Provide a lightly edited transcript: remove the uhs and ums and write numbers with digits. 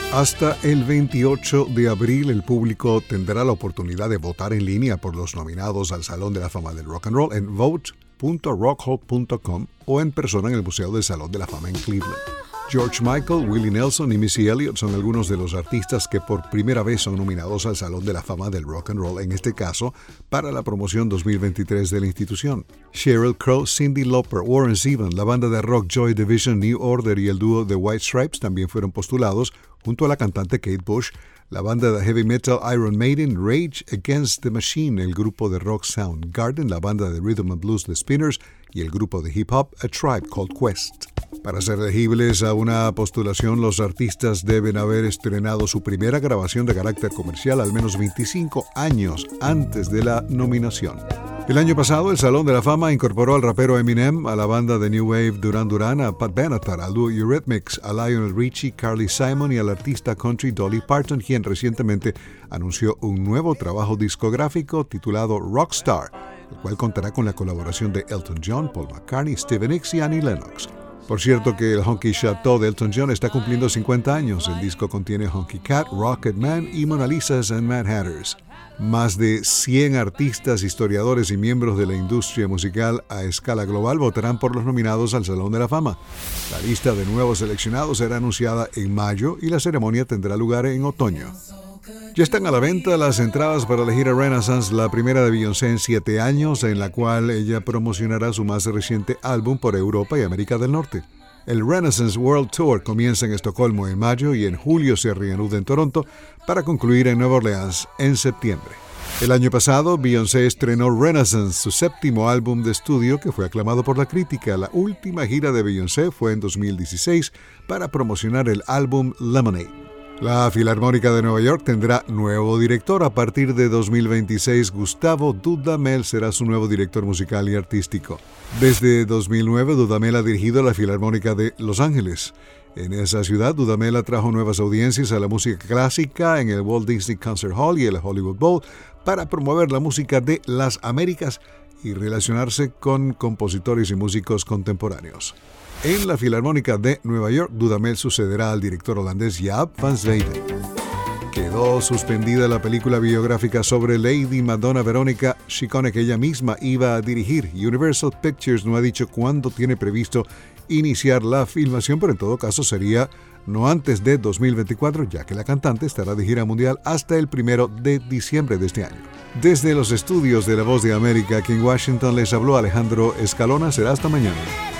Hasta el 28 de abril el público tendrá la oportunidad de votar en línea por los nominados al Salón de la Fama del Rock and Roll en vote.rockhall.com o en persona en el Museo del Salón de la Fama en Cleveland. George Michael, Willie Nelson y Missy Elliott son algunos de los artistas que por primera vez son nominados al Salón de la Fama del Rock and Roll, en este caso para la promoción 2023 de la institución. Sheryl Crow, Cyndi Lauper, Warren Zevon, la banda de rock Joy Division, New Order y el dúo The White Stripes también fueron postulados, junto a la cantante Kate Bush, la banda de heavy metal Iron Maiden, Rage Against the Machine, el grupo de rock Soundgarden, la banda de rhythm and blues The Spinners y el grupo de hip hop A Tribe Called Quest. Para ser elegibles a una postulación, los artistas deben haber estrenado su primera grabación de carácter comercial al menos 25 años antes de la nominación. El año pasado, el Salón de la Fama incorporó al rapero Eminem, a la banda de New Wave Duran Duran, a Pat Benatar, al dúo Eurythmics, a Lionel Richie, Carly Simon y al artista country Dolly Parton, quien recientemente anunció un nuevo trabajo discográfico titulado Rockstar, el cual contará con la colaboración de Elton John, Paul McCartney, Stevie Nicks y Annie Lennox. Por cierto que el Honky Chateau de Elton John está cumpliendo 50 años. El disco contiene Honky Cat, Rocket Man y Mona Lisas and Mad Hatters. Más de 100 artistas, historiadores y miembros de la industria musical a escala global votarán por los nominados al Salón de la Fama. La lista de nuevos seleccionados será anunciada en mayo y la ceremonia tendrá lugar en otoño. Ya están a la venta las entradas para la gira Renaissance, la primera de Beyoncé en 7 años, en la cual ella promocionará su más reciente álbum por Europa y América del Norte. El Renaissance World Tour comienza en Estocolmo en mayo y en julio se reanuda en Toronto para concluir en Nueva Orleans en septiembre. El año pasado, Beyoncé estrenó Renaissance, su séptimo álbum de estudio que fue aclamado por la crítica. La última gira de Beyoncé fue en 2016 para promocionar el álbum Lemonade. La Filarmónica de Nueva York tendrá nuevo director. A partir de 2026, Gustavo Dudamel será su nuevo director musical y artístico. Desde 2009, Dudamel ha dirigido la Filarmónica de Los Ángeles. En esa ciudad, Dudamel atrajo nuevas audiencias a la música clásica en el Walt Disney Concert Hall y el Hollywood Bowl para promover la música de las Américas y relacionarse con compositores y músicos contemporáneos. En la Filarmónica de Nueva York, Dudamel sucederá al director holandés Jaap van Zweden. Quedó suspendida la película biográfica sobre Lady Madonna Veronica Ciccone que ella misma iba a dirigir. Universal Pictures no ha dicho cuándo tiene previsto iniciar la filmación, pero en todo caso sería no antes de 2024, ya que la cantante estará de gira mundial hasta el 1 de diciembre de este año. Desde los estudios de La Voz de América, aquí en Washington, les habló Alejandro Escalona. Será hasta mañana.